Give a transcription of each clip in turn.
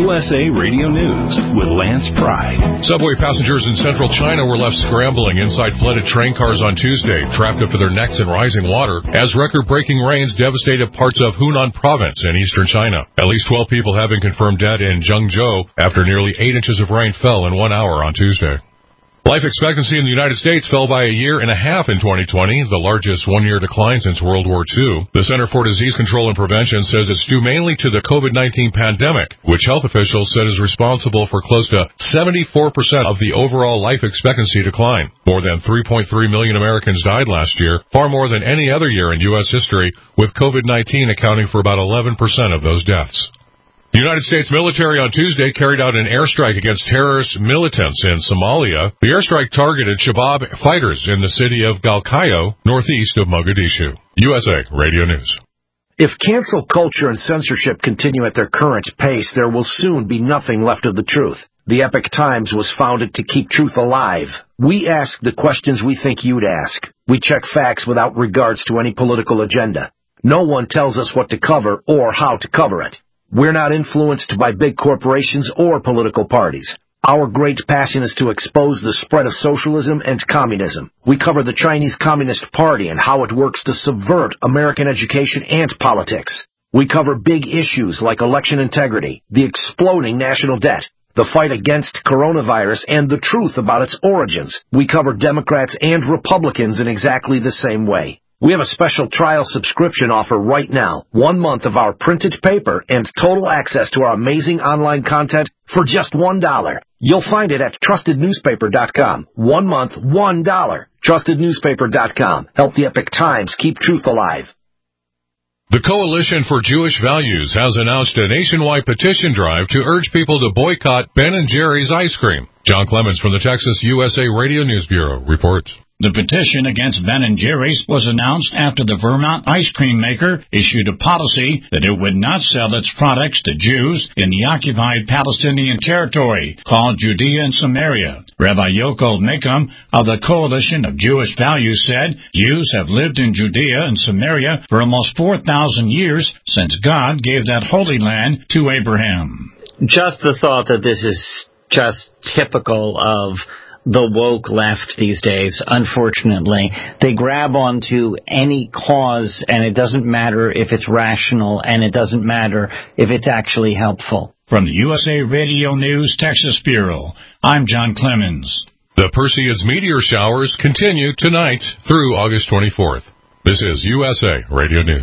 USA Radio News with Lance Pry. Subway passengers in central China were left scrambling inside flooded train cars on Tuesday, trapped up to their necks in rising water, as record-breaking rains devastated parts of Hunan province in eastern China. At least 12 people have been confirmed dead in Zhengzhou after nearly 8 inches of rain fell in 1 hour on Tuesday. Life expectancy in the United States fell by a year and a half in 2020, the largest one-year decline since World War II. The Center for Disease Control and Prevention says it's due mainly to the COVID-19 pandemic, which health officials said is responsible for close to 74% of the overall life expectancy decline. More than 3.3 million Americans died last year, far more than any other year in U.S. history, with COVID-19 accounting for about 11% of those deaths. The United States military on Tuesday carried out an airstrike against terrorist militants in Somalia. The airstrike targeted Shabaab fighters in the city of Galkayo, northeast of Mogadishu. USA Radio News. If cancel culture and censorship continue at their current pace, there will soon be nothing left of the truth. The Epoch Times was founded to keep truth alive. We ask the questions we think you'd ask. We check facts without regards to any political agenda. No one tells us what to cover or how to cover it. We're not influenced by big corporations or political parties. Our great passion is to expose the spread of socialism and communism. We cover the Chinese Communist Party and how it works to subvert American education and politics. We cover big issues like election integrity, the exploding national debt, the fight against coronavirus, and the truth about its origins. We cover Democrats and Republicans in exactly the same way. We have a special trial subscription offer right now. 1 month of our printed paper and total access to our amazing online content for just $1. You'll find it at trustednewspaper.com. 1 month, $1. Trustednewspaper.com. Help the Epoch Times keep truth alive. The Coalition for Jewish Values has announced a nationwide petition drive to urge people to boycott Ben & Jerry's ice cream. John Clemens from the Texas USA Radio News Bureau reports. The petition against Ben & Jerry's was announced after the Vermont ice cream maker issued a policy that it would not sell its products to Jews in the occupied Palestinian territory called Judea and Samaria. Rabbi Yochel Mechem of the Coalition of Jewish Values said Jews have lived in Judea and Samaria for almost 4,000 years since God gave that holy land to Abraham. Just the thought that this is just typical of the woke left these days, unfortunately. They grab onto any cause, and it doesn't matter if it's rational, and it doesn't matter if it's actually helpful. From the USA Radio News Texas Bureau, I'm John Clemens. The Perseids meteor showers continue tonight through August 24th. This is USA Radio News.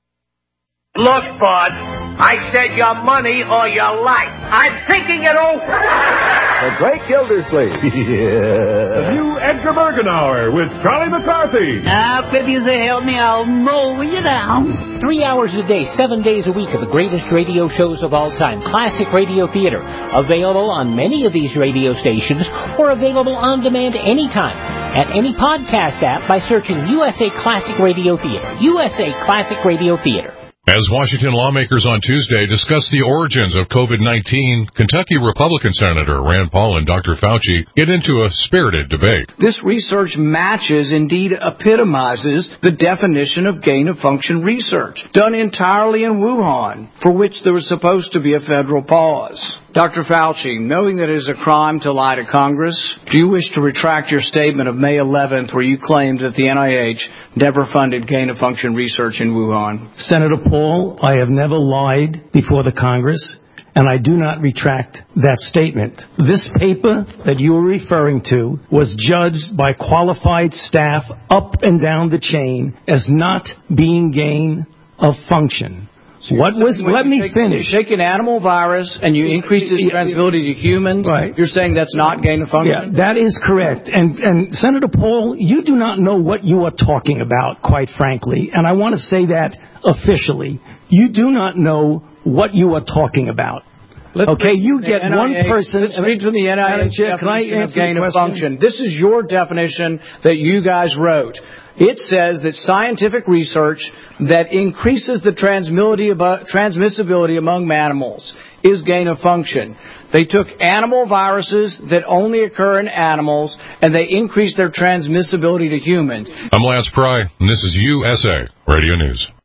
Look, bud, I said your money or your life. I'm thinking it over. The Great Gildersleeve. Yeah. The new Edgar Bergen Hour with Charlie McCarthy. Now, if you say help me, I'll mow you down. 3 hours a day, 7 days a week of the greatest radio shows of all time. Classic Radio Theater. Available on many of these radio stations or available on demand anytime at any podcast app by searching USA Classic Radio Theater. USA Classic Radio Theater. As Washington lawmakers on Tuesday discussed the origins of COVID-19, Kentucky Republican Senator Rand Paul and Dr. Fauci get into a spirited debate. This research matches, indeed epitomizes, the definition of gain-of-function research, done entirely in Wuhan, for which there was supposed to be a federal pause. Dr. Fauci, knowing that it is a crime to lie to Congress, do you wish to retract your statement of May 11th where you claimed that the NIH never funded gain-of-function research in Wuhan? Senator Paul, I have never lied before the Congress, and I do not retract that statement. This paper that you are referring to was judged by qualified staff up and down the chain as not being gain of function. Let me finish. You take an animal virus and you increase its transmissibility to humans. Right. You're saying that's not gain of function? Yeah, that is correct. And Senator Paul, you do not know what you are talking about, quite frankly. And I want to say that officially. You do not know what you are talking about. You get NIH, one person. Let's read from the NIH definition of gain of function. This is your definition that you guys wrote. It says that scientific research that increases the transmissibility among mammals is gain of function. They took animal viruses that only occur in animals, and they increased their transmissibility to humans. I'm Lance Pry, and this is USA Radio News.